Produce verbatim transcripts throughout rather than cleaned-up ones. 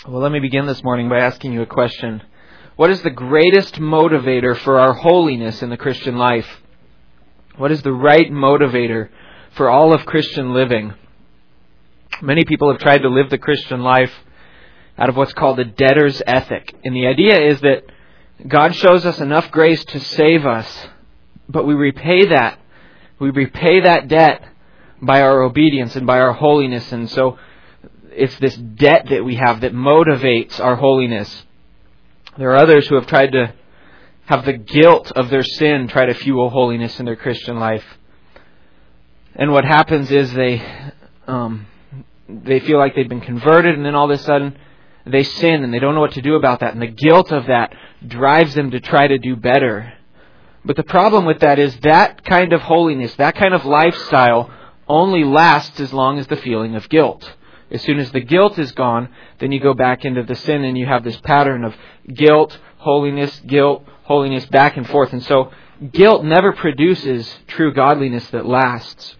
Well, let me begin this morning by asking you a question. What is the greatest motivator for our holiness in the Christian life? What is the right motivator for all of Christian living? Many people have tried to live the Christian life out of what's called a debtor's ethic. And the idea is that God shows us enough grace to save us, but we repay that. We repay that debt by our obedience and by our holiness. And so it's this debt that we have that motivates our holiness. There are others who have tried to have the guilt of their sin try to fuel holiness in their Christian life. And what happens is they um, they feel like they've been converted, and then all of a sudden they sin and they don't know what to do about that. And the guilt of that drives them to try to do better. But the problem with that is that kind of holiness, that kind of lifestyle only lasts as long as the feeling of guilt. As soon as the guilt is gone, then you go back into the sin and you have this pattern of guilt, holiness, guilt, holiness, back and forth. And so guilt never produces true godliness that lasts.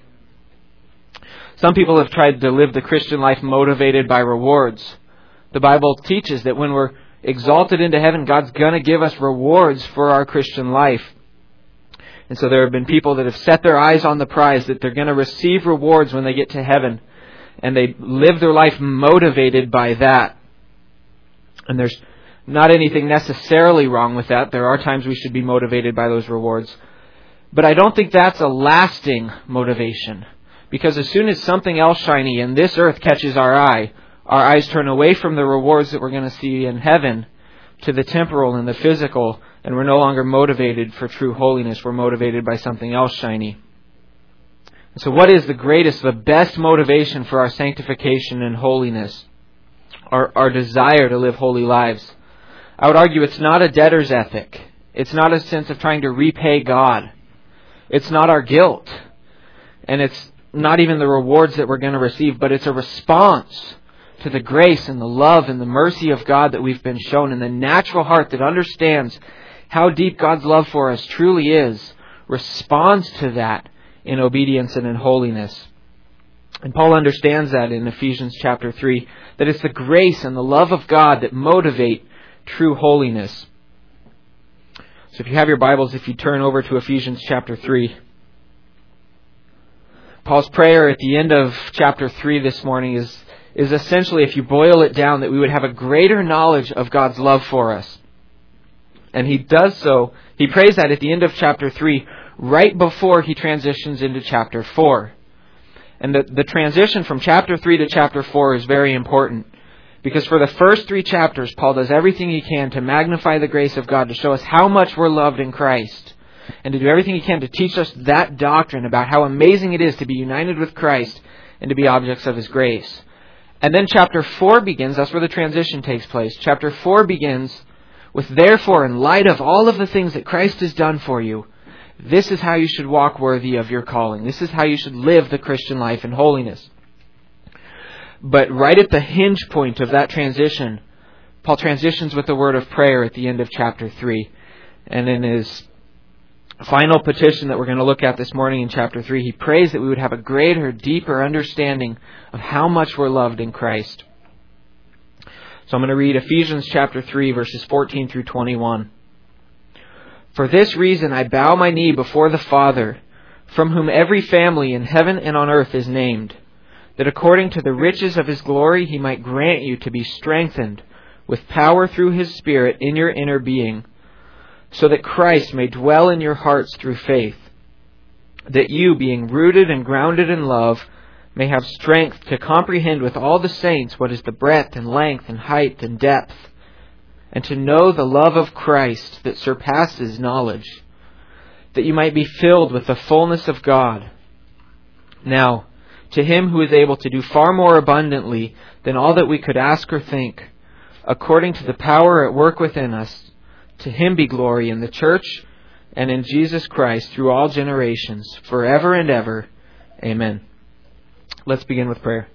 Some people have tried to live the Christian life motivated by rewards. The Bible teaches that when we're exalted into heaven, God's going to give us rewards for our Christian life. And so there have been people that have set their eyes on the prize, that they're going to receive rewards when they get to heaven. And they live their life motivated by that. And there's not anything necessarily wrong with that. There are times we should be motivated by those rewards. But I don't think that's a lasting motivation. Because as soon as something else shiny in this earth catches our eye, our eyes turn away from the rewards that we're going to see in heaven to the temporal and the physical, and we're no longer motivated for true holiness. We're motivated by something else shiny. So what is the greatest, the best motivation for our sanctification and holiness? Our, our desire to live holy lives. I would argue it's not a debtor's ethic. It's not a sense of trying to repay God. It's not our guilt. And it's not even the rewards that we're going to receive, but it's a response to the grace and the love and the mercy of God that we've been shown. And the natural heart that understands how deep God's love for us truly is responds to that in obedience and in holiness. And Paul understands that in Ephesians chapter three, that it's the grace and the love of God that motivate true holiness. So if you have your Bibles, if you turn over to Ephesians chapter three, Paul's prayer at the end of chapter three this morning is, is essentially, if you boil it down, that we would have a greater knowledge of God's love for us. And he does so, he prays that at the end of chapter three, right before he transitions into chapter four. And the, the transition from chapter three to chapter four is very important. Because for the first three chapters, Paul does everything he can to magnify the grace of God, to show us how much we're loved in Christ. And to do everything he can to teach us that doctrine about how amazing it is to be united with Christ and to be objects of His grace. And then chapter four begins, that's where the transition takes place. Chapter four begins with, therefore, in light of all of the things that Christ has done for you, this is how you should walk worthy of your calling. This is how you should live the Christian life in holiness. But right at the hinge point of that transition, Paul transitions with the word of prayer at the end of chapter three. And in his final petition that we're going to look at this morning in chapter three, he prays that we would have a greater, deeper understanding of how much we're loved in Christ. So I'm going to read Ephesians chapter three, verses fourteen through twenty-one. For this reason I bow my knee before the Father, from whom every family in heaven and on earth is named, that according to the riches of His glory He might grant you to be strengthened with power through His Spirit in your inner being, so that Christ may dwell in your hearts through faith, that you, being rooted and grounded in love, may have strength to comprehend with all the saints what is the breadth and length and height and depth, and to know the love of Christ that surpasses knowledge, that you might be filled with the fullness of God. Now, to Him who is able to do far more abundantly than all that we could ask or think, according to the power at work within us, to Him be glory in the church and in Jesus Christ through all generations, forever and ever. Amen. Let's begin with prayer.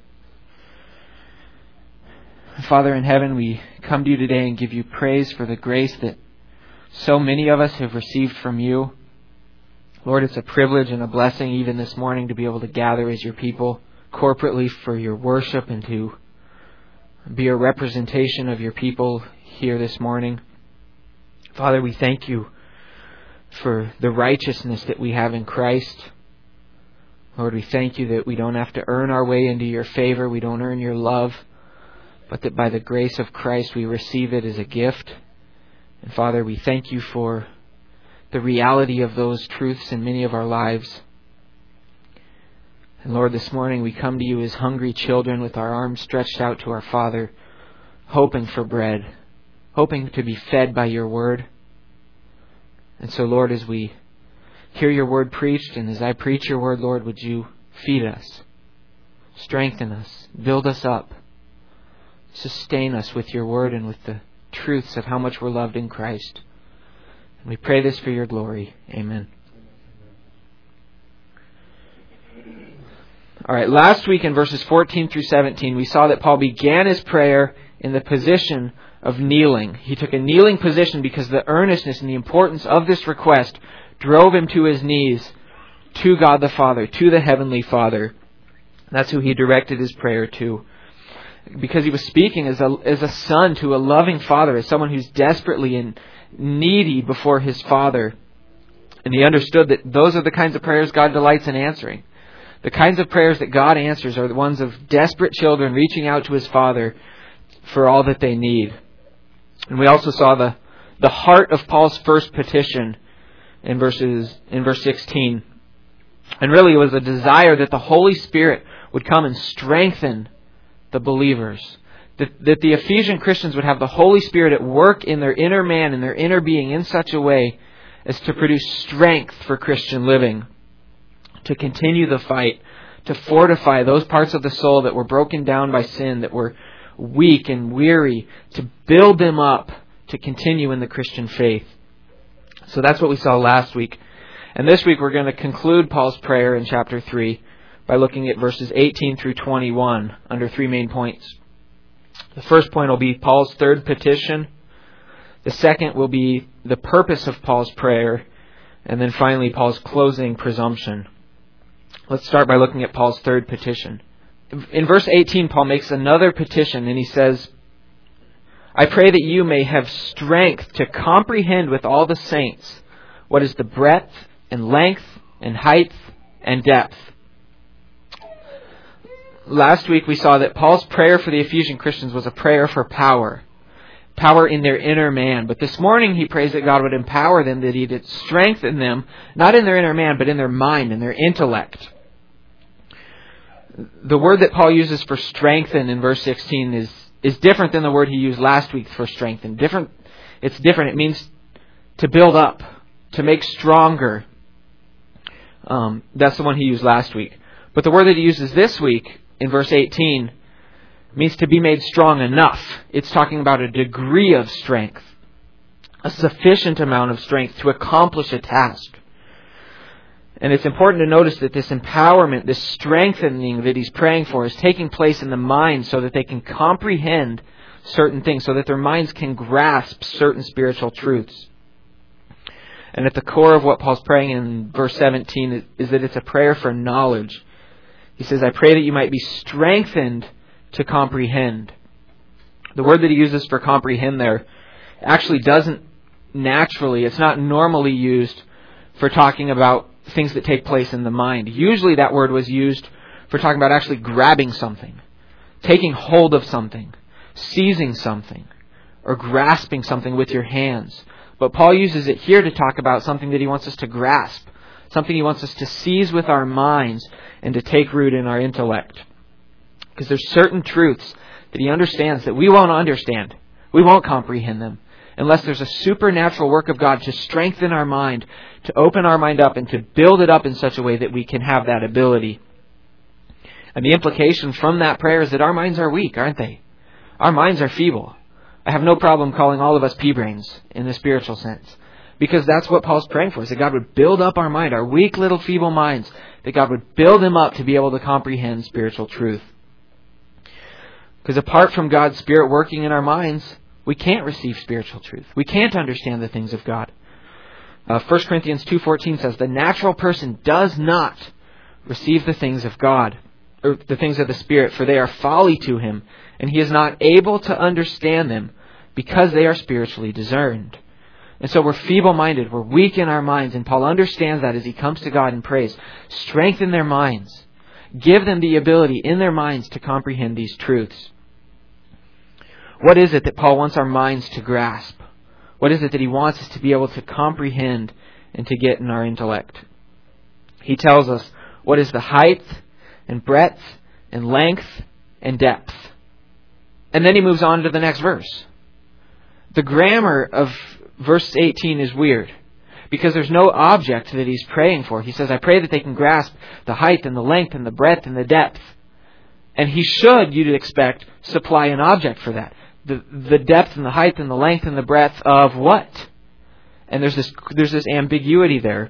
Father in heaven, we come to You today and give You praise for the grace that so many of us have received from You. Lord, it's a privilege and a blessing even this morning to be able to gather as Your people corporately for Your worship and to be a representation of your people here this morning. Father, we thank you for the righteousness that we have in Christ. Lord, we thank you that we don't have to earn our way into your favor. We don't earn your love, but that by the grace of Christ we receive it as a gift. And Father, we thank you for the reality of those truths in many of our lives. And Lord, this morning we come to you as hungry children with our arms stretched out to our Father, hoping for bread, hoping to be fed by your word. And so, Lord, as we hear your word preached, and as I preach your word, Lord, would you feed us, strengthen us, build us up, sustain us with your word and with the truths of how much we're loved in Christ. And we pray this for your glory. Amen. All right, last week in verses fourteen through seventeen, we saw that Paul began his prayer in the position of kneeling. He took a kneeling position because the earnestness and the importance of this request drove him to his knees, to God the Father, to the Heavenly Father. That's who he directed his prayer to. Because he was speaking as a, as a son to a loving father, as someone who's desperately and needy before his Father. And he understood that those are the kinds of prayers God delights in answering. The kinds of prayers that God answers are the ones of desperate children reaching out to his Father for all that they need. And we also saw the, the heart of Paul's first petition in verses in verse sixteen. And really it was a desire that the Holy Spirit would come and strengthen the believers. That, that the Ephesian Christians would have the Holy Spirit at work in their inner man and their inner being in such a way as to produce strength for Christian living, to continue the fight, to fortify those parts of the soul that were broken down by sin, that were weak and weary, to build them up to continue in the Christian faith. So that's what we saw last week. And this week we're going to conclude Paul's prayer in chapter three by looking at verses eighteen through twenty-one under three main points. The first point will be Paul's third petition. The second will be the purpose of Paul's prayer. And then finally, Paul's closing presumption. Let's start by looking at Paul's third petition. In verse eighteen, Paul makes another petition, and he says, I pray that you may have strength to comprehend with all the saints what is the breadth and length and height and depth. Last week we saw that Paul's prayer for the Ephesian Christians was a prayer for power. Power in their inner man. But this morning he prays that God would empower them, that He would strengthen them, not in their inner man, but in their mind and their intellect. The word that Paul uses for strengthen in verse sixteen is, is different than the word he used last week for strengthen. Different. It's different. It means to build up, to make stronger. Um, that's the one he used last week. But the word that he uses this week in verse eighteen means to be made strong enough. It's talking about a degree of strength, a sufficient amount of strength to accomplish a task. And it's important to notice that this empowerment, this strengthening that he's praying for is taking place in the mind so that they can comprehend certain things, so that their minds can grasp certain spiritual truths. And at the core of what Paul's praying in verse seventeen is, is that it's a prayer for knowledge. He says, I pray that you might be strengthened to comprehend. The word that he uses for comprehend there actually doesn't naturally, it's not normally used for talking about things that take place in the mind. Usually that word was used for talking about actually grabbing something, taking hold of something, seizing something, or grasping something with your hands. But Paul uses it here to talk about something that he wants us to grasp, something he wants us to seize with our minds and to take root in our intellect. Because there's certain truths that he understands that we won't understand. We won't comprehend them unless there's a supernatural work of God to strengthen our mind, to open our mind up and to build it up in such a way that we can have that ability. And the implication from that prayer is that our minds are weak, aren't they? Our minds are feeble. I have no problem calling all of us pea-brains in the spiritual sense, because that's what Paul's praying for, is that God would build up our mind, our weak little feeble minds, that God would build them up to be able to comprehend spiritual truth. Because apart from God's Spirit working in our minds, we can't receive spiritual truth. We can't understand the things of God. Uh, First Corinthians two fourteen says, the natural person does not receive the things of God. or the things of the Spirit, for they are folly to him, and he is not able to understand them, because they are spiritually discerned. And so we're feeble-minded, we're weak in our minds, and Paul understands that as he comes to God and prays. Strengthen their minds. Give them the ability in their minds to comprehend these truths. What is it that Paul wants our minds to grasp? What is it that he wants us to be able to comprehend and to get in our intellect? He tells us what is the height and breadth and length and depth. And then he moves on to the next verse. The grammar of verse eighteen is weird, because there's no object that he's praying for. He says, I pray that they can grasp the height and the length and the breadth and the depth. And he should, you'd expect, supply an object for that. The, the depth and the height and the length and the breadth of what? And there's this, there's this ambiguity there.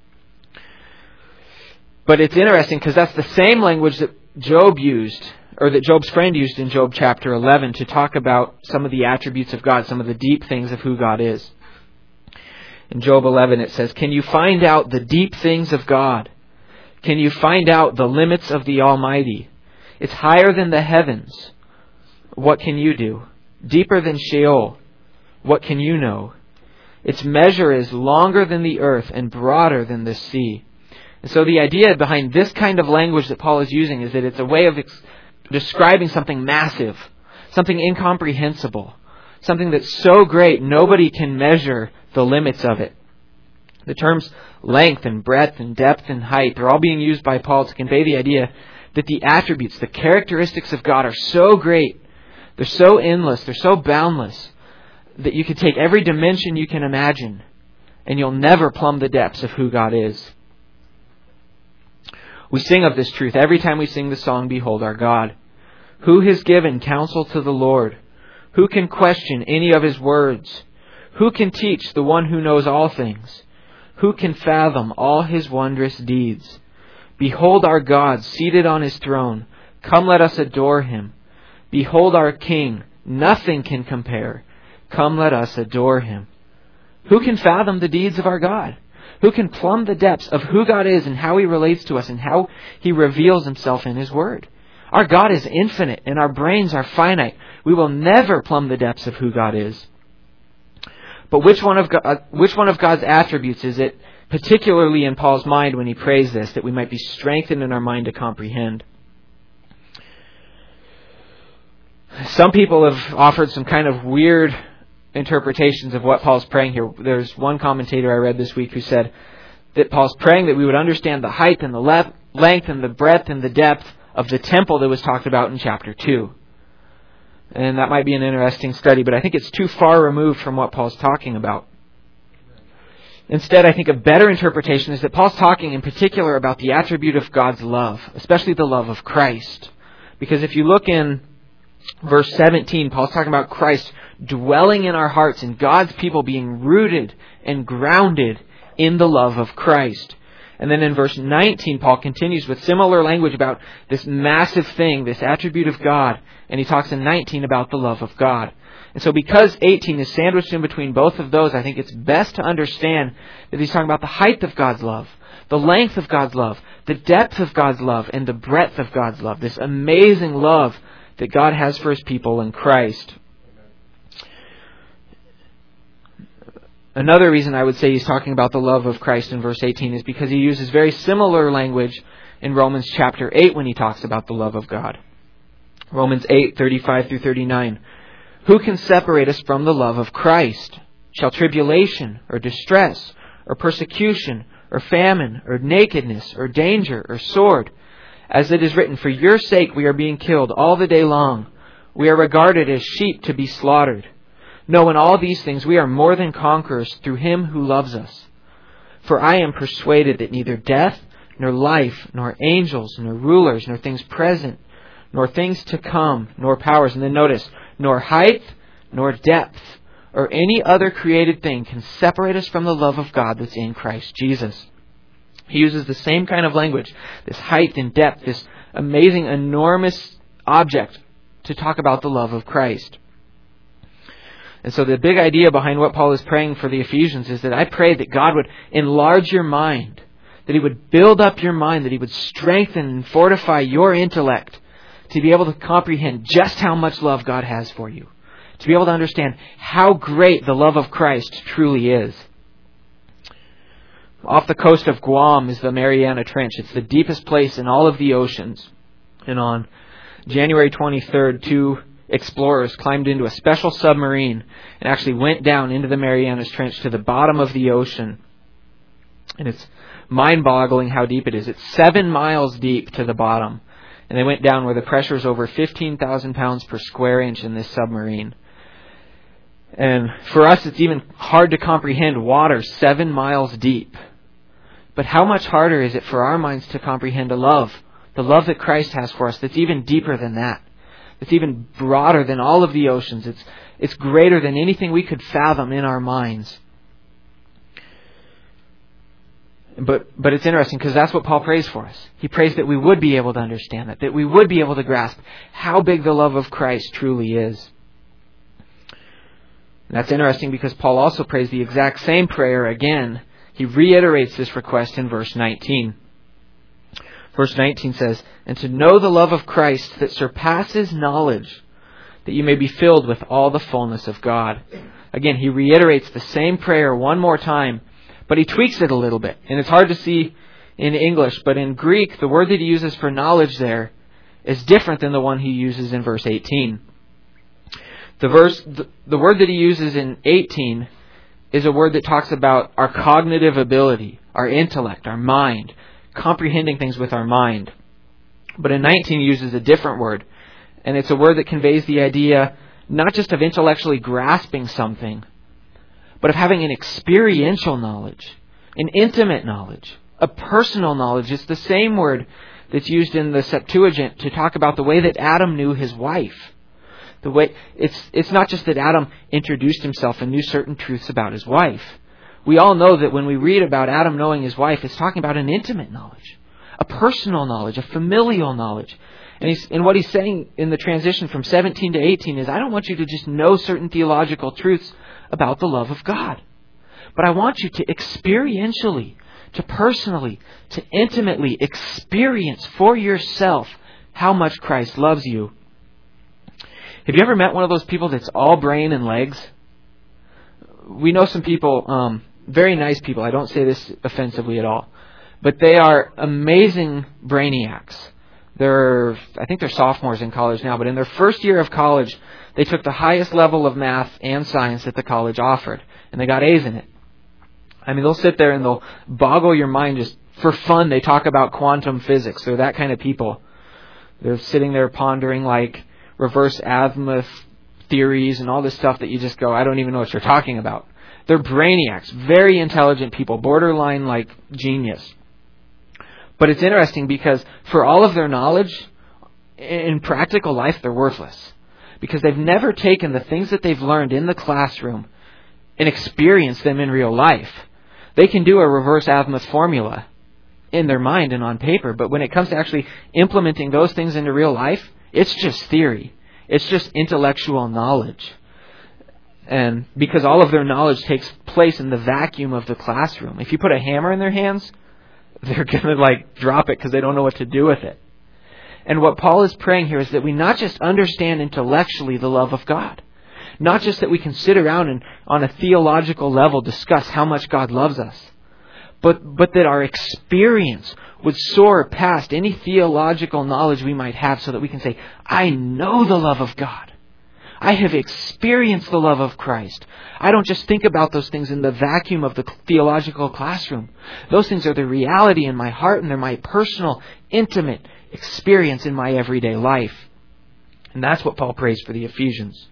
But it's interesting because that's the same language that Job used, or that Job's friend used in Job chapter eleven to talk about some of the attributes of God, some of the deep things of who God is. In Job eleven it says, can you find out the deep things of God? Can you find out the limits of the Almighty? It's higher than the heavens. What can you do? Deeper than Sheol. What can you know? Its measure is longer than the earth and broader than the sea. And so the idea behind this kind of language that Paul is using is that it's a way of ex- describing something massive, something incomprehensible, something that's so great nobody can measure the limits of it. The terms length and breadth and depth and height, they're all being used by Paul to convey the idea that the attributes, the characteristics of God are so great, they're so endless, they're so boundless, that you could take every dimension you can imagine and you'll never plumb the depths of who God is. We sing of this truth every time we sing the song, Behold Our God. Who has given counsel to the Lord? Who can question any of His words? Who can teach the one who knows all things? Who can fathom all His wondrous deeds? Behold our God seated on His throne. Come, let us adore Him. Behold our King. Nothing can compare. Come, let us adore Him. Who can fathom the deeds of our God? Who can plumb the depths of who God is and how He relates to us and how He reveals Himself in His Word? Our God is infinite and our brains are finite. We will never plumb the depths of who God is. But which one of God, which one of God's attributes is it, particularly in Paul's mind when he prays this, that we might be strengthened in our mind to comprehend? Some people have offered some kind of weird interpretations of what Paul's praying here. There's one commentator I read this week who said that Paul's praying that we would understand the height and the le- length and the breadth and the depth of the temple that was talked about in chapter two. And that might be an interesting study, but I think it's too far removed from what Paul's talking about. Instead, I think a better interpretation is that Paul's talking in particular about the attribute of God's love, especially the love of Christ. Because if you look in verse seventeen, Paul's talking about Christ dwelling in our hearts and God's people being rooted and grounded in the love of Christ. And then in verse nineteen, Paul continues with similar language about this massive thing, this attribute of God. And he talks in nineteen about the love of God. And so because eighteen is sandwiched in between both of those, I think it's best to understand that he's talking about the height of God's love, the length of God's love, the depth of God's love, and the breadth of God's love. This amazing love that God has for His people in Christ. Another reason I would say he's talking about the love of Christ in verse eighteen is because he uses very similar language in Romans chapter eight when he talks about the love of God. Romans eight, thirty-five through thirty-nine. Who can separate us from the love of Christ? Shall tribulation, or distress, or persecution, or famine, or nakedness, or danger, or sword? As it is written, for your sake we are being killed all the day long. We are regarded as sheep to be slaughtered. No, in all these things we are more than conquerors through Him who loves us. For I am persuaded that neither death, nor life, nor angels, nor rulers, nor things present, nor things to come, nor powers, and then notice, nor height, nor depth, or any other created thing can separate us from the love of God that's in Christ Jesus. He uses the same kind of language, this height and depth, this amazing, enormous object to talk about the love of Christ. And so the big idea behind what Paul is praying for the Ephesians is that I pray that God would enlarge your mind, that He would build up your mind, that He would strengthen and fortify your intellect to be able to comprehend just how much love God has for you, to be able to understand how great the love of Christ truly is. Off the coast of Guam is the Mariana Trench. It's the deepest place in all of the oceans. And on January twenty-third, two explorers climbed into a special submarine and actually went down into the Marianas Trench to the bottom of the ocean. And it's mind-boggling how deep it is. It's seven miles deep to the bottom. And they went down where the pressure is over fifteen thousand pounds per square inch in this submarine. And for us, it's even hard to comprehend water seven miles deep. But how much harder is it for our minds to comprehend a love, the love that Christ has for us, that's even deeper than that. It's even broader than all of the oceans. It's, it's greater than anything we could fathom in our minds. But but it's interesting because that's what Paul prays for us. He prays that we would be able to understand that, that we would be able to grasp how big the love of Christ truly is. And that's interesting because Paul also prays the exact same prayer again. He reiterates this request in verse nineteen. Verse nineteen says, "And to know the love of Christ that surpasses knowledge, that you may be filled with all the fullness of God." Again, he reiterates the same prayer one more time, but he tweaks it a little bit. And it's hard to see in English, but in Greek, the word that he uses for knowledge there is different than the one he uses in verse eighteen. The verse, the, the word that he uses in eighteen is a word that talks about our cognitive ability, our intellect, our mind, comprehending things with our mind. But in nineteen, he uses a different word, and it's a word that conveys the idea not just of intellectually grasping something, but of having an experiential knowledge, an intimate knowledge, a personal knowledge. It's the same word that's used in the Septuagint to talk about the way that Adam knew his wife. The way it's it's not just that Adam introduced himself and knew certain truths about his wife. We all know that when we read about Adam knowing his wife, it's talking about an intimate knowledge, a personal knowledge, a familial knowledge. And, he's, and what he's saying in the transition from seventeen to eighteen is, I don't want you to just know certain theological truths about the love of God, but I want you to experientially, to personally, to intimately experience for yourself how much Christ loves you. Have you ever met one of those people that's all brain and legs? We know some people, um, very nice people. I don't say this offensively at all, but they are amazing brainiacs. They're, I think they're sophomores in college now, but in their first year of college, they took the highest level of math and science that the college offered, and they got A's in it. I mean, they'll sit there and they'll boggle your mind just for fun. They talk about quantum physics. They're that kind of people. They're sitting there pondering like reverse azimuth theories and all this stuff that you just go, I don't even know what you're talking about. They're brainiacs, very intelligent people, borderline like genius. But it's interesting because for all of their knowledge, in practical life, they're worthless. Because they've never taken the things that they've learned in the classroom and experienced them in real life. They can do a reverse azimuth formula in their mind and on paper, but when it comes to actually implementing those things into real life, it's just theory. It's just intellectual knowledge. And because all of their knowledge takes place in the vacuum of the classroom. If you put a hammer in their hands, they're going to like drop it because they don't know what to do with it. And what Paul is praying here is that we not just understand intellectually the love of God, not just that we can sit around and on a theological level discuss how much God loves us, but but that our experience would soar past any theological knowledge we might have so that we can say, I know the love of God. I have experienced the love of Christ. I don't just think about those things in the vacuum of the theological classroom. Those things are the reality in my heart, and they're my personal, intimate experience in my everyday life. And that's what Paul prays for the Ephesians.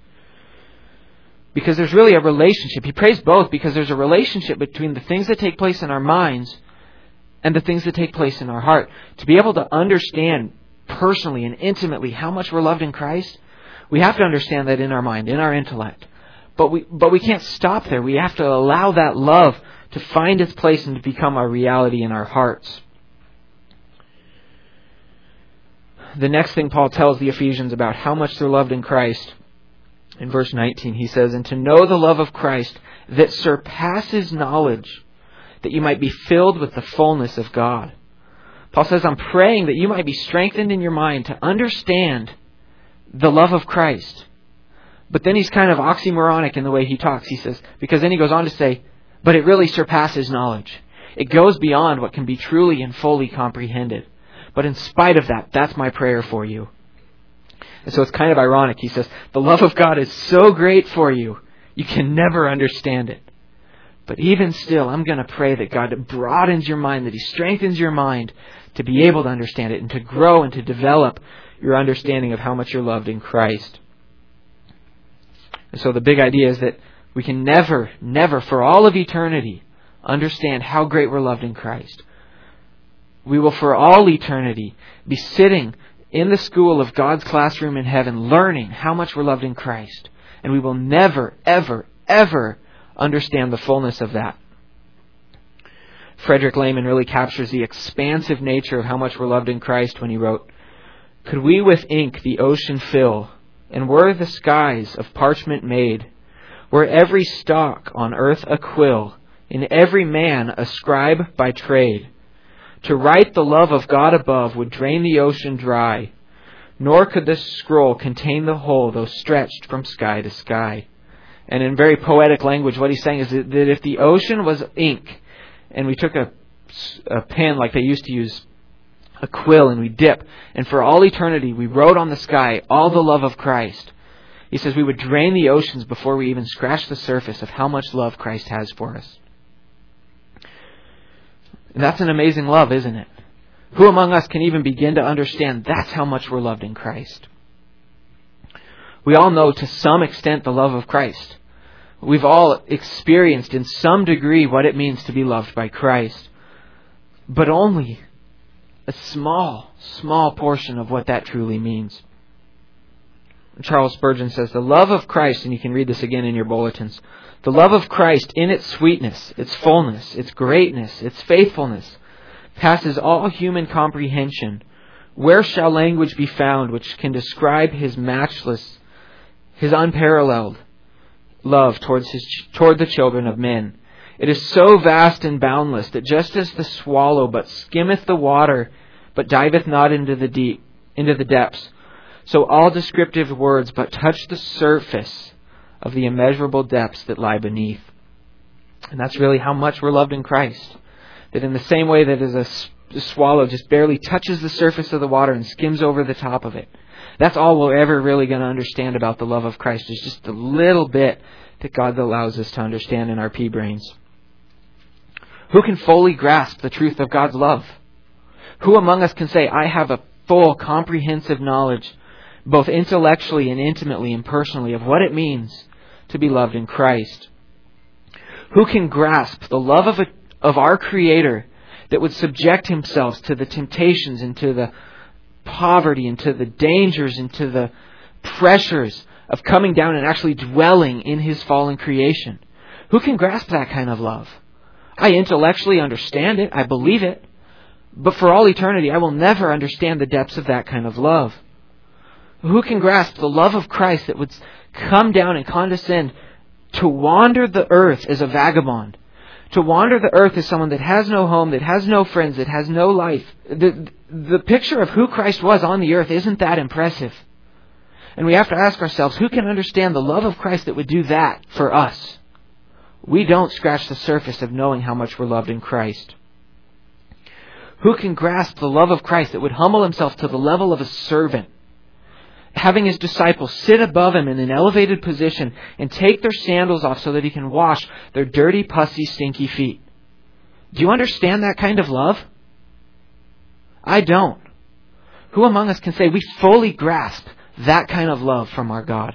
Because there's really a relationship. He prays both because there's a relationship between the things that take place in our minds and the things that take place in our heart. To be able to understand personally and intimately how much we're loved in Christ, we have to understand that in our mind, in our intellect. But we but we can't stop there. We have to allow that love to find its place and to become a reality in our hearts. The next thing Paul tells the Ephesians about how much they're loved in Christ, in verse nineteen, he says, and to know the love of Christ that surpasses knowledge, that you might be filled with the fullness of God. Paul says, I'm praying that you might be strengthened in your mind to understand the love of Christ. But then he's kind of oxymoronic in the way he talks. He says, because then he goes on to say, but it really surpasses knowledge. It goes beyond what can be truly and fully comprehended. But in spite of that, that's my prayer for you. And so it's kind of ironic. He says, the love of God is so great for you, you can never understand it. But even still, I'm going to pray that God broadens your mind, that He strengthens your mind to be able to understand it and to grow and to develop your understanding of how much you're loved in Christ. And so the big idea is that we can never, never, for all of eternity, understand how great we're loved in Christ. We will for all eternity be sitting in the school of God's classroom in heaven, learning how much we're loved in Christ. And we will never, ever, ever understand the fullness of that. Frederick Lehman really captures the expansive nature of how much we're loved in Christ when he wrote, could we with ink the ocean fill, and were the skies of parchment made, were every stalk on earth a quill, in every man a scribe by trade, to write the love of God above would drain the ocean dry, nor could this scroll contain the whole, though stretched from sky to sky. And in very poetic language, what he's saying is that if the ocean was ink, and we took a, a pen like they used to use, a quill, and we dip, and for all eternity we wrote on the sky all the love of Christ, he says we would drain the oceans before we even scratch the surface of how much love Christ has for us. And that's an amazing love, isn't it? Who among us can even begin to understand that's how much we're loved in Christ? We all know to some extent the love of Christ. We've all experienced in some degree what it means to be loved by Christ. But only a small, small portion of what that truly means. Charles Spurgeon says, the love of Christ, and you can read this again in your bulletins, the love of Christ in its sweetness, its fullness, its greatness, its faithfulness, passes all human comprehension. Where shall language be found which can describe His matchless, His unparalleled love towards his, toward the children of men? It is so vast and boundless that just as the swallow but skimmeth the water, but diveth not into the deep, into the depths, so all descriptive words but touch the surface of the immeasurable depths that lie beneath. And that's really how much we're loved in Christ. That in the same way that as a, a swallow just barely touches the surface of the water and skims over the top of it, that's all we're ever really going to understand about the love of Christ, is just a little bit that God allows us to understand in our pea brains. Who can fully grasp the truth of God's love? Who among us can say, I have a full, comprehensive knowledge, both intellectually and intimately and personally, of what it means to be loved in Christ? Who can grasp the love of, a, of our Creator that would subject Himself to the temptations and to the poverty and to the dangers and to the pressures of coming down and actually dwelling in His fallen creation? Who can grasp that kind of love? I intellectually understand it. I believe it. But for all eternity, I will never understand the depths of that kind of love. Who can grasp the love of Christ that would come down and condescend to wander the earth as a vagabond? To wander the earth as someone that has no home, that has no friends, that has no life. The, the picture of who Christ was on the earth isn't that impressive. And we have to ask ourselves, who can understand the love of Christ that would do that for us? We don't scratch the surface of knowing how much we're loved in Christ. Who can grasp the love of Christ that would humble Himself to the level of a servant, having His disciples sit above Him in an elevated position and take their sandals off so that He can wash their dirty, pussy, stinky feet? Do you understand that kind of love? I don't. Who among us can say we fully grasp that kind of love from our God?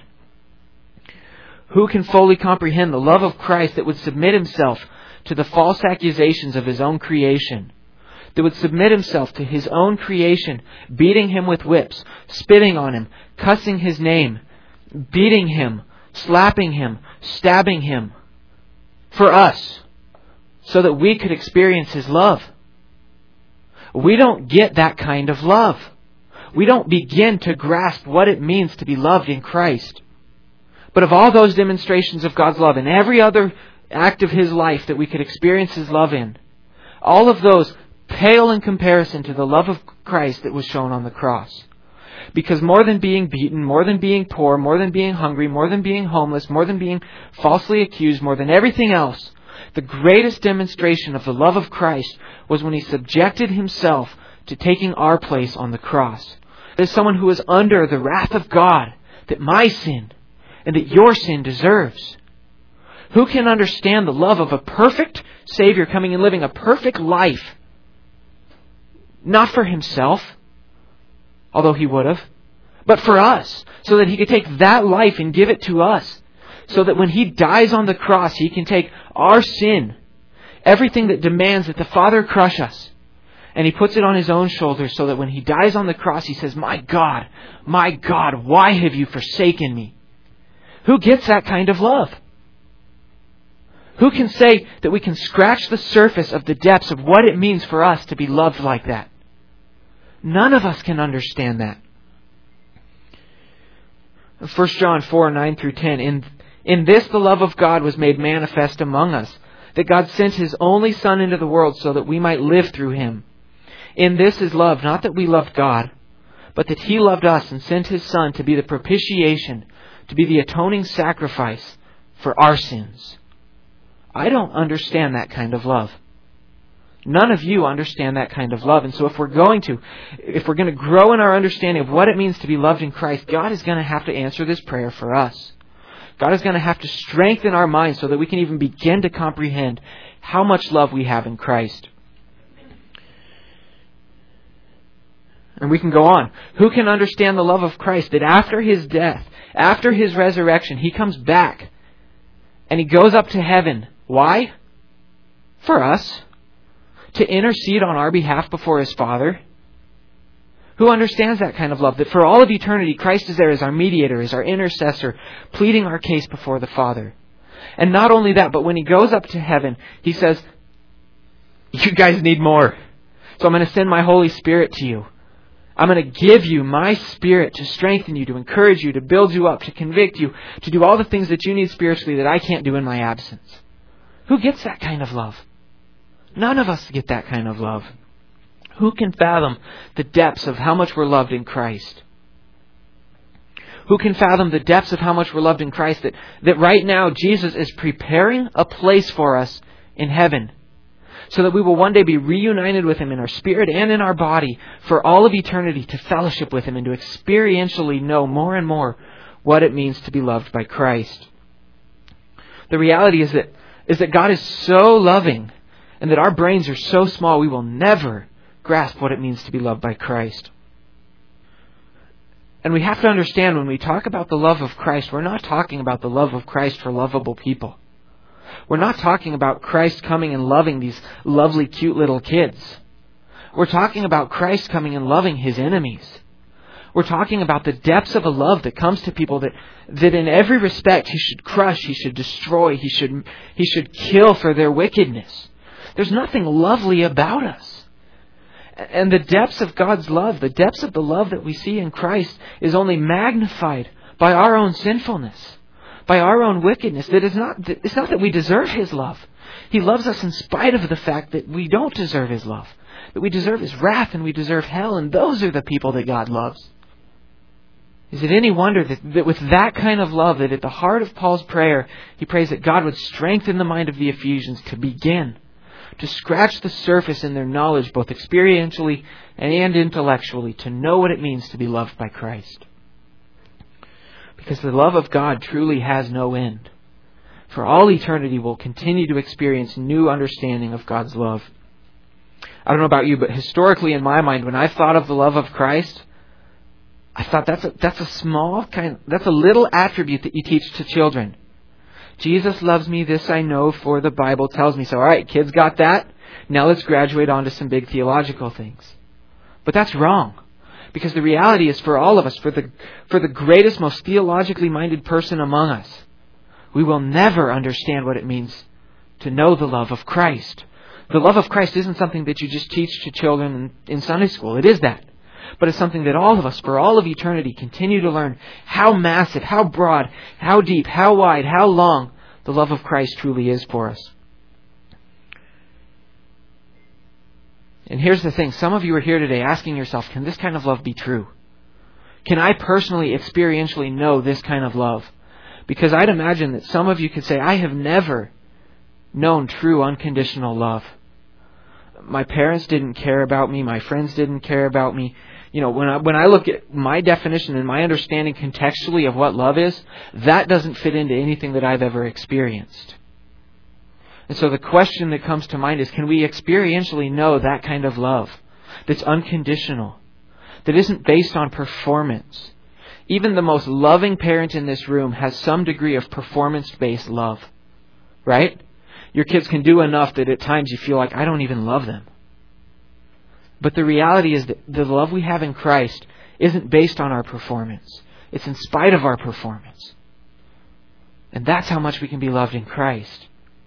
Who can fully comprehend the love of Christ that would submit Himself to the false accusations of His own creation? That would submit Himself to His own creation, beating Him with whips, spitting on Him, cussing His name, beating Him, slapping Him, stabbing Him for us, so that we could experience His love. We don't get that kind of love. We don't begin to grasp what it means to be loved in Christ. But of all those demonstrations of God's love in every other act of His life that we could experience His love in, all of those pale in comparison to the love of Christ that was shown on the cross. Because more than being beaten, more than being poor, more than being hungry, more than being homeless, more than being falsely accused, more than everything else, the greatest demonstration of the love of Christ was when He subjected Himself to taking our place on the cross. As someone who is under the wrath of God that my sin and that your sin deserves. Who can understand the love of a perfect Savior coming and living a perfect life? Not for Himself, although He would have, but for us, so that He could take that life and give it to us. So that when He dies on the cross, He can take our sin, everything that demands that the Father crush us, and He puts it on His own shoulders, so that when He dies on the cross, He says, "My God, my God, why have you forsaken me?" Who gets that kind of love? Who can say that we can scratch the surface of the depths of what it means for us to be loved like that? None of us can understand that. First John four, nine through ten. In, in this the love of God was made manifest among us, that God sent His only Son into the world so that we might live through Him. In this is love, not that we loved God, but that He loved us and sent His Son to be the propitiation, to be the atoning sacrifice for our sins. I don't understand that kind of love. None of you understand that kind of love. And so if we're going to, if we're going to grow in our understanding of what it means to be loved in Christ, God is going to have to answer this prayer for us. God is going to have to strengthen our minds so that we can even begin to comprehend how much love we have in Christ. And we can go on. Who can understand the love of Christ, that after His death, after His resurrection, He comes back and He goes up to heaven. Why? For us. To intercede on our behalf before His Father. Who understands that kind of love? That for all of eternity, Christ is there as our mediator, as our intercessor, pleading our case before the Father. And not only that, but when He goes up to heaven, He says, "You guys need more. So I'm going to send my Holy Spirit to you. I'm going to give you my Spirit to strengthen you, to encourage you, to build you up, to convict you, to do all the things that you need spiritually that I can't do in my absence." Who gets that kind of love? None of us get that kind of love. Who can fathom the depths of how much we're loved in Christ? Who can fathom the depths of how much we're loved in Christ? That, that right now Jesus is preparing a place for us in heaven, so that we will one day be reunited with Him in our spirit and in our body for all of eternity, to fellowship with Him and to experientially know more and more what it means to be loved by Christ. The reality is that, is that God is so loving, and that our brains are so small we will never grasp what it means to be loved by Christ. And we have to understand, when we talk about the love of Christ, we're not talking about the love of Christ for lovable people. We're not talking about Christ coming and loving these lovely, cute little kids. We're talking about Christ coming and loving His enemies. We're talking about the depths of a love that comes to people that, that in every respect He should crush, He should destroy, He should, He should kill for their wickedness. There's nothing lovely about us. And the depths of God's love, the depths of the love that we see in Christ, is only magnified by our own sinfulness, by our own wickedness. That is not, it's not that we deserve His love. He loves us in spite of the fact that we don't deserve His love, that we deserve His wrath and we deserve hell, and those are the people that God loves. Is it any wonder that, that with that kind of love, that at the heart of Paul's prayer, he prays that God would strengthen the mind of the Ephesians to begin to scratch the surface in their knowledge, both experientially and intellectually, to know what it means to be loved by Christ. Because the love of God truly has no end. For all eternity, we'll continue to experience new understanding of God's love. I don't know about you, but historically in my mind, when I thought of the love of Christ, I thought that's a, that's a small kind, that's a little attribute that you teach to children. Jesus loves me, this I know, for the Bible tells me so. All right, kids got that. Now let's graduate on to some big theological things. But that's wrong. Because the reality is, for all of us, for the, for the greatest, most theologically minded person among us, we will never understand what it means to know the love of Christ. The love of Christ isn't something that you just teach to children in, in Sunday school. It is that. But it's something that all of us, for all of eternity, continue to learn how massive, how broad, how deep, how wide, how long the love of Christ truly is for us. And here's the thing. Some of you are here today asking yourself, can this kind of love be true? Can I personally, experientially know this kind of love? Because I'd imagine that some of you could say, I have never known true unconditional love. My parents didn't care about me. My friends didn't care about me. You know, when I, when I look at my definition and my understanding contextually of what love is, that doesn't fit into anything that I've ever experienced. And so the question that comes to mind is, can we experientially know that kind of love that's unconditional, that isn't based on performance? Even the most loving parent in this room has some degree of performance-based love, right? Your kids can do enough that at times you feel like, I don't even love them. But the reality is that the love we have in Christ isn't based on our performance. It's in spite of our performance. And that's how much we can be loved in Christ.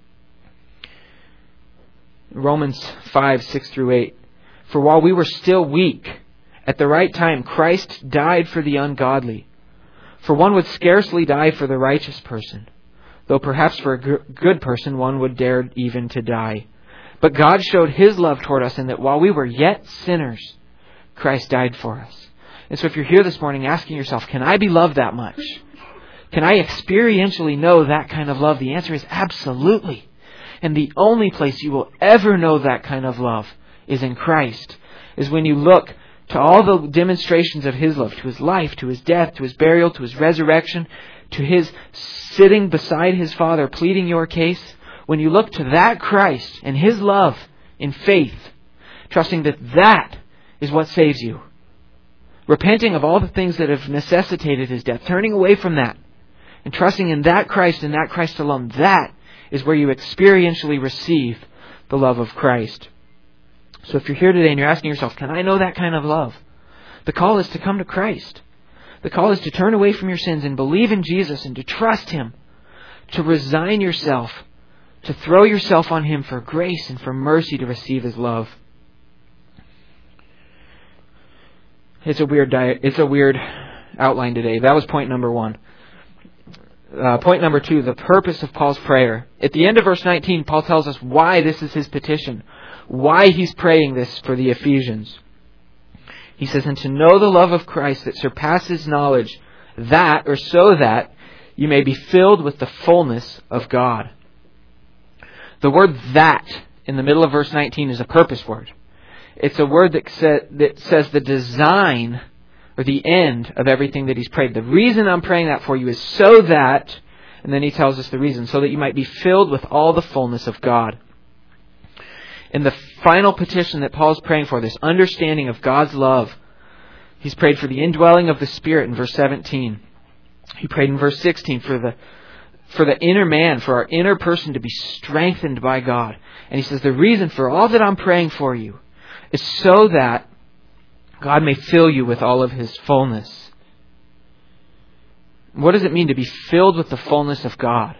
Romans five, six through eight. For while we were still weak, at the right time Christ died for the ungodly. For one would scarcely die for the righteous person, though perhaps for a good person one would dare even to die. But God showed His love toward us in that while we were yet sinners, Christ died for us. And so if you're here this morning asking yourself, can I be loved that much? Can I experientially know that kind of love? The answer is absolutely. And the only place you will ever know that kind of love is in Christ. Is when you look to all the demonstrations of His love, to His life, to His death, to His burial, to His resurrection, to His sitting beside His Father, pleading your case. When you look to that Christ and His love in faith, trusting that that is what saves you, repenting of all the things that have necessitated His death, turning away from that, and trusting in that Christ and that Christ alone, that is where you experientially receive the love of Christ. So if you're here today and you're asking yourself, can I know that kind of love? The call is to come to Christ. The call is to turn away from your sins and believe in Jesus and to trust Him, to resign yourself, to throw yourself on Him for grace and for mercy to receive His love. It's a weird diet. It's a weird outline today. That was point number one. Uh, point number two, the purpose of Paul's prayer. At the end of verse nineteen, Paul tells us why this is his petition, why he's praying this for the Ephesians. He says, and to know the love of Christ that surpasses knowledge, that, or so that, you may be filled with the fullness of God. The word that in the middle of verse nineteen is a purpose word. It's a word that, sa- that says the design or the end of everything that he's prayed. The reason I'm praying that for you is so that, and then he tells us the reason, so that you might be filled with all the fullness of God. In the final petition that Paul's praying for, this understanding of God's love, he's prayed for the indwelling of the Spirit in verse seventeen. He prayed in verse sixteen for the for the inner man, for our inner person to be strengthened by God. And he says the reason for all that I'm praying for you is so that God may fill you with all of His fullness. What does it mean to be filled with the fullness of God?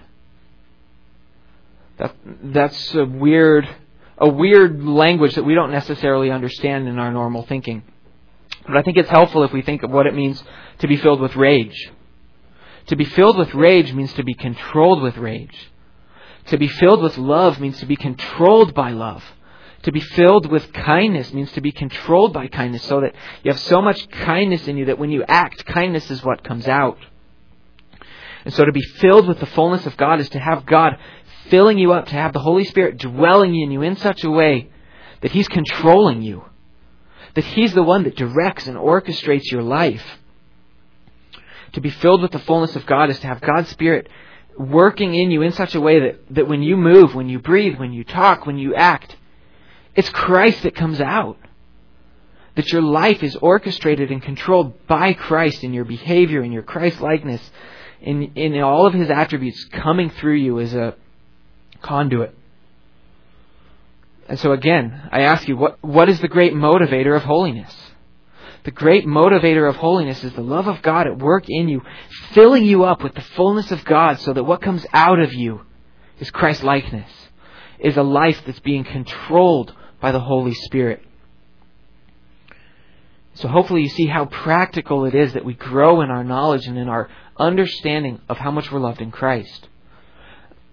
That, that's a weird, a weird language that we don't necessarily understand in our normal thinking. But I think it's helpful if we think of what it means to be filled with rage. To be filled with rage means to be controlled with rage. To be filled with love means to be controlled by love. To be filled with kindness means to be controlled by kindness, so that you have so much kindness in you that when you act, kindness is what comes out. And so to be filled with the fullness of God is to have God filling you up, to have the Holy Spirit dwelling in you in such a way that He's controlling you, that He's the one that directs and orchestrates your life. To be filled with the fullness of God is to have God's Spirit working in you in such a way that, that when you move, when you breathe, when you talk, when you act, it's Christ that comes out. That your life is orchestrated and controlled by Christ in your behavior, in your Christ-likeness, in, in all of His attributes coming through you as a conduit. And so again, I ask you, what, what is the great motivator of holiness? The great motivator of holiness is the love of God at work in you, filling you up with the fullness of God so that what comes out of you is Christ-likeness, is a life that's being controlled by the Holy Spirit. So hopefully you see how practical it is that we grow in our knowledge and in our understanding of how much we're loved in Christ.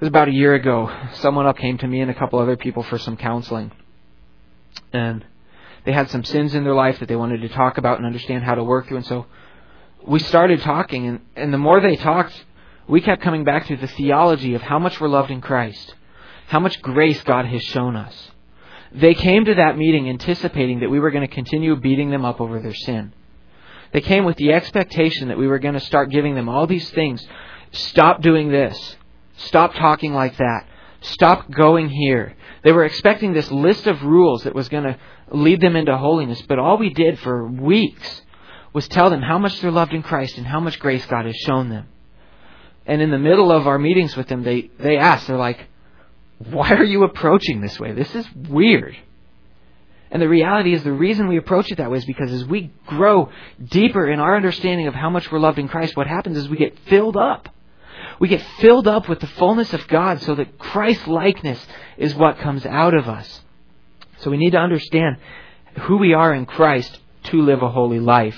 was about a year ago. Someone up came to me and a couple other people for some counseling. And they had some sins in their life that they wanted to talk about and understand how to work through. And so we started talking, and, and the more they talked, we kept coming back to the theology of how much we're loved in Christ, how much grace God has shown us. They came to that meeting anticipating that we were going to continue beating them up over their sin. They came with the expectation that we were going to start giving them all these things. Stop doing this. Stop talking like that. Stop going here. They were expecting this list of rules that was going to lead them into holiness, but all we did for weeks was tell them how much they're loved in Christ and how much grace God has shown them. And in the middle of our meetings with them, they, they asked, they're like, why are you approaching this way? This is weird. And the reality is the reason we approach it that way is because as we grow deeper in our understanding of how much we're loved in Christ, what happens is we get filled up. We get filled up with the fullness of God so that Christ-likeness is what comes out of us. So we need to understand who we are in Christ to live a holy life.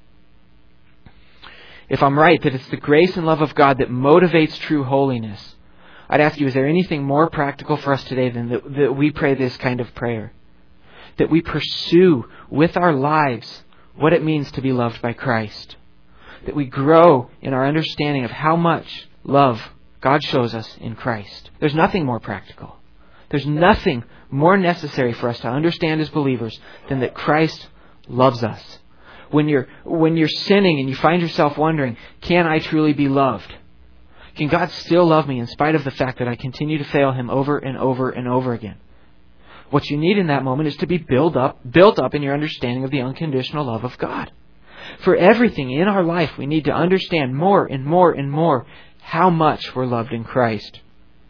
If I'm right that it's the grace and love of God that motivates true holiness, I'd ask you, is there anything more practical for us today than that, that we pray this kind of prayer? That we pursue with our lives what it means to be loved by Christ. That we grow in our understanding of how much love God shows us in Christ. There's nothing more practical. There's nothing more necessary for us to understand as believers than that Christ loves us. When you're, when you're sinning and you find yourself wondering, can I truly be loved? Can God still love me in spite of the fact that I continue to fail Him over and over and over again? What you need in that moment is to be built up, built up in your understanding of the unconditional love of God. For everything in our life, we need to understand more and more and more how much we're loved in Christ.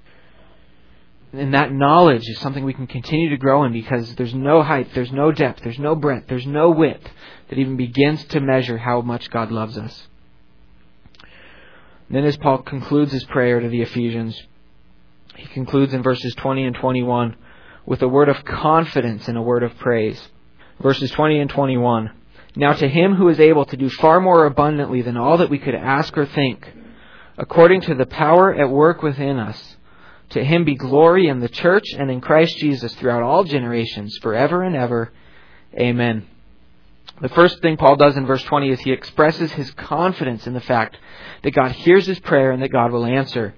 And that knowledge is something we can continue to grow in because there's no height, there's no depth, there's no breadth, there's no width that even begins to measure how much God loves us. And then as Paul concludes his prayer to the Ephesians, he concludes in verses twenty and twenty-one with a word of confidence and a word of praise. Verses twenty and twenty-one. Now to Him who is able to do far more abundantly than all that we could ask or think, according to the power at work within us, to Him be glory in the church and in Christ Jesus throughout all generations, forever and ever. Amen. The first thing Paul does in verse twenty is he expresses his confidence in the fact that God hears his prayer and that God will answer.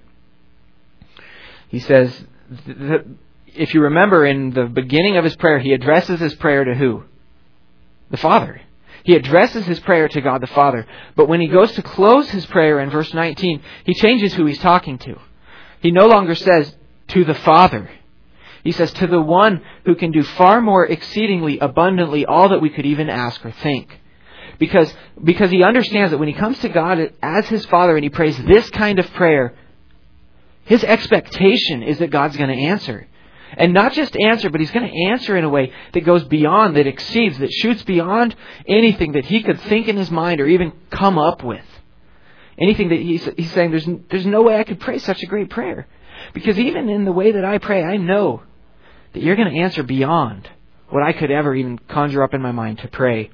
He says, that if you remember in the beginning of his prayer, he addresses his prayer to who? The Father. He addresses his prayer to God the Father. But when he goes to close his prayer in verse nineteen, he changes who he's talking to. He no longer says, to the Father. He says, to the one who can do far more exceedingly abundantly all that we could even ask or think. Because, because he understands that when he comes to God as his Father and he prays this kind of prayer, his expectation is that God's going to answer. And not just answer, but He's going to answer in a way that goes beyond, that exceeds, that shoots beyond anything that he could think in his mind or even come up with. Anything that he's, he's saying, there's, there's no way I could pray such a great prayer. Because even in the way that I pray, I know that you're going to answer beyond what I could ever even conjure up in my mind to pray.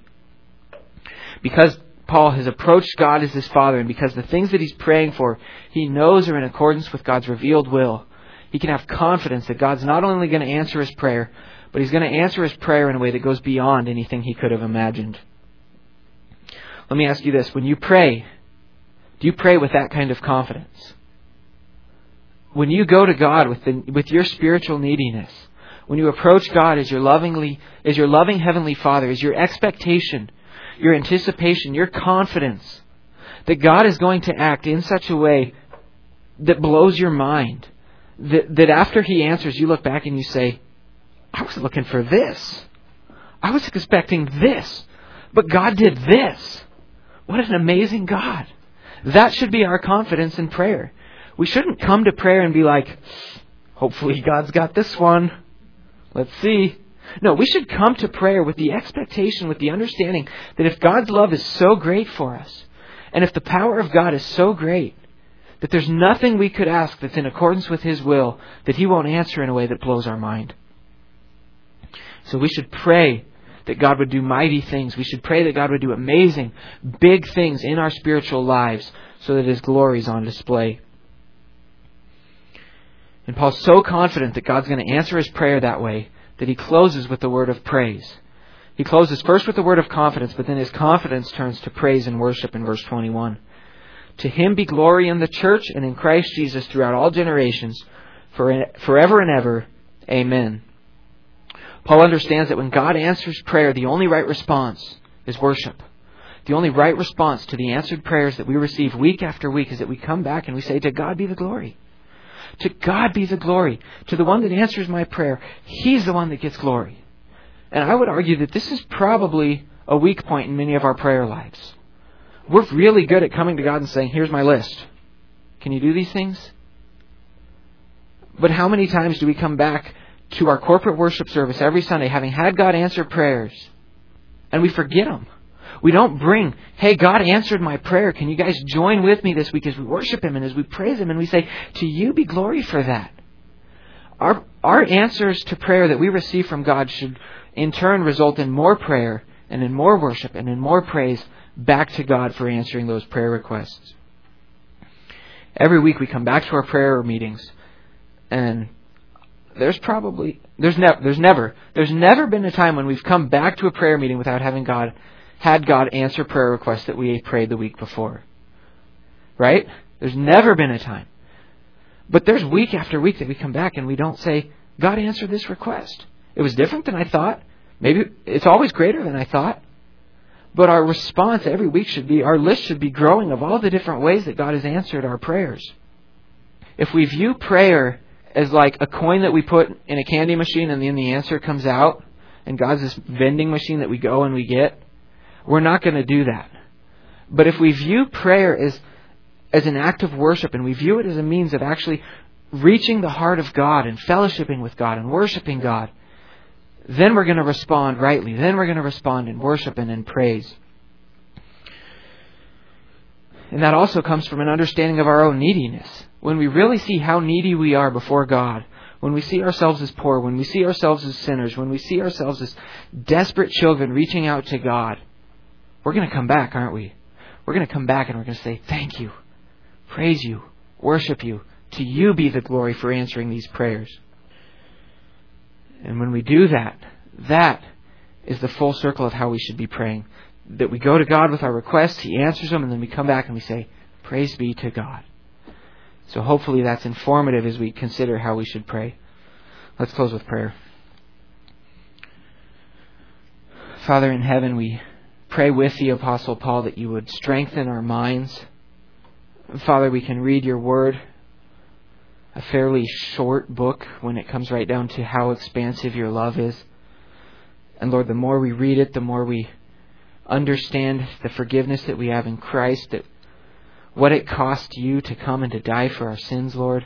Because Paul has approached God as his Father, and because the things that he's praying for, he knows are in accordance with God's revealed will, he can have confidence that God's not only going to answer his prayer, but He's going to answer his prayer in a way that goes beyond anything he could have imagined. Let me ask you this. When you pray, do you pray with that kind of confidence? When you go to God with the, with your spiritual neediness, when you approach God as your lovingly, as your loving Heavenly Father, as your expectation, your anticipation, your confidence that God is going to act in such a way that blows your mind, that, that after He answers, you look back and you say, I was looking for this. I was expecting this. But God did this. What an amazing God. That should be our confidence in prayer. We shouldn't come to prayer and be like, hopefully God's got this one. Let's see. No, we should come to prayer with the expectation, with the understanding that if God's love is so great for us, and if the power of God is so great, that there's nothing we could ask that's in accordance with His will that He won't answer in a way that blows our mind. So we should pray that God would do mighty things. We should pray that God would do amazing, big things in our spiritual lives so that His glory is on display. And Paul's so confident that God's going to answer his prayer that way that he closes with the word of praise. He closes first with the word of confidence, but then his confidence turns to praise and worship in verse twenty-one. To him be glory in the church and in Christ Jesus throughout all generations, for forever and ever. Amen. Paul understands that when God answers prayer, the only right response is worship. The only right response to the answered prayers that we receive week after week is that we come back and we say, to God be the glory. To God be the glory. To the one that answers my prayer, He's the one that gets glory. And I would argue that this is probably a weak point in many of our prayer lives. We're really good at coming to God and saying, here's my list. Can you do these things? But how many times do we come back to our corporate worship service every Sunday having had God answer prayers and we forget them? We don't bring, hey, God answered my prayer. Can you guys join with me this week as we worship Him and as we praise Him and we say, to you be glory for that. Our, our answers to prayer that we receive from God should in turn result in more prayer and in more worship and in more praise back to God for answering those prayer requests. Every week we come back to our prayer meetings, and there's probably, there's never, there's never, there's never been a time when we've come back to a prayer meeting without having God, had God answer prayer requests that we prayed the week before. Right? There's never been a time. But there's week after week that we come back and we don't say, God answered this request. It was different than I thought. Maybe it's always greater than I thought. But our response every week should be, our list should be growing of all the different ways that God has answered our prayers. If we view prayer as like a coin that we put in a candy machine and then the answer comes out, and God's this vending machine that we go and we get, we're not going to do that. But if we view prayer as, as an act of worship, and we view it as a means of actually reaching the heart of God and fellowshipping with God and worshiping God, then we're going to respond rightly. Then we're going to respond in worship and in praise. And that also comes from an understanding of our own neediness. When we really see how needy we are before God, when we see ourselves as poor, when we see ourselves as sinners, when we see ourselves as desperate children reaching out to God, we're going to come back, aren't we? We're going to come back and we're going to say, thank you, praise you, worship you. To you be the glory for answering these prayers. And when we do that, that is the full circle of how we should be praying. That we go to God with our requests, He answers them, and then we come back and we say, praise be to God. So hopefully that's informative as we consider how we should pray. Let's close with prayer. Father in heaven, we pray with the Apostle Paul that you would strengthen our minds. Father, we can read your word, a fairly short book when it comes right down to how expansive your love is. And Lord, the more we read it, the more we understand the forgiveness that we have in Christ, that what it cost you to come and to die for our sins, Lord.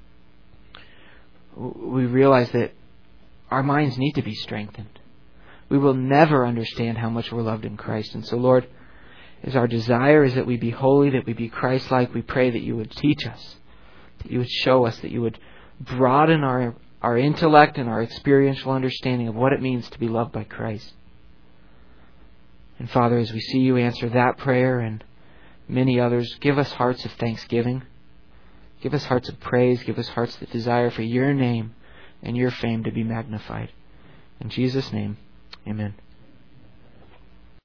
We realize that our minds need to be strengthened. We will never understand how much we're loved in Christ. And so, Lord, as our desire is that we be holy, that we be Christ-like, we pray that you would teach us, that you would show us, that you would broaden our, our intellect and our experiential understanding of what it means to be loved by Christ. And Father, as we see you answer that prayer and many others, give us hearts of thanksgiving. Give us hearts of praise. Give us hearts that desire for your name and your fame to be magnified. In Jesus' name, amen.